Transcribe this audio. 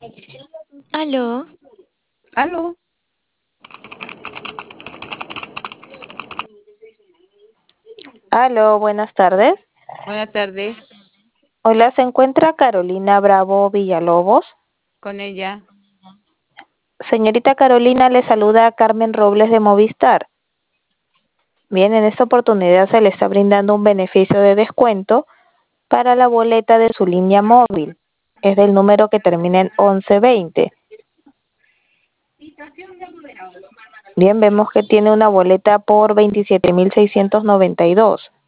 Aló, Aló, Aló, buenas tardes. buenas tardes, Hola, ¿se encuentra Carolina Bravo Villalobos? con ella. Señorita Carolina, le saluda Carmen Robles de Movistar. Bien, en esta oportunidad se le está brindando un beneficio de descuento para la boleta de su línea móvil. Es del número que termina en 1120. Bien, vemos que tiene una boleta por 27.692.